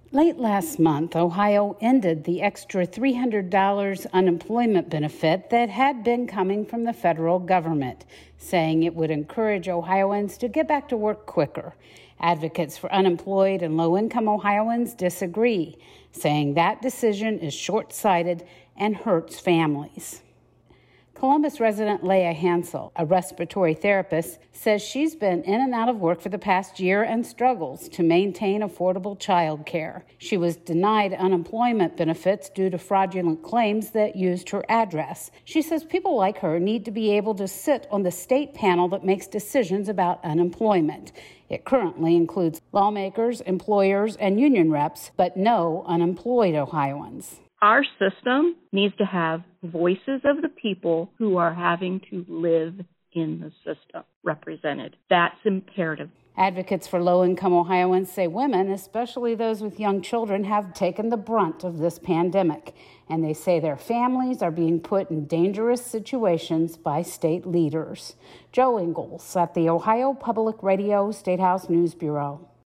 Late last month, Ohio ended the extra $300 unemployment benefit that had been coming from the federal government, saying it would encourage Ohioans to get back to work quicker. Advocates for unemployed and low-income Ohioans disagree, saying that decision is short-sighted and hurts families. Columbus resident Leah Hansel, a respiratory therapist, says she's been in and out of work for the past year and struggles to maintain affordable child care. She was denied unemployment benefits due to fraudulent claims that used her address. She says people like her need to be able to sit on the state panel that makes decisions about unemployment. It currently includes lawmakers, employers, and union reps, but no unemployed Ohioans. Our system needs to have voices of the people who are having to live in the system represented. That's imperative. Advocates for low-income Ohioans say women, especially those with young children, have taken the brunt of this pandemic, and they say their families are being put in dangerous situations by state leaders. Joe Ingles at the Ohio Public Radio State House News Bureau.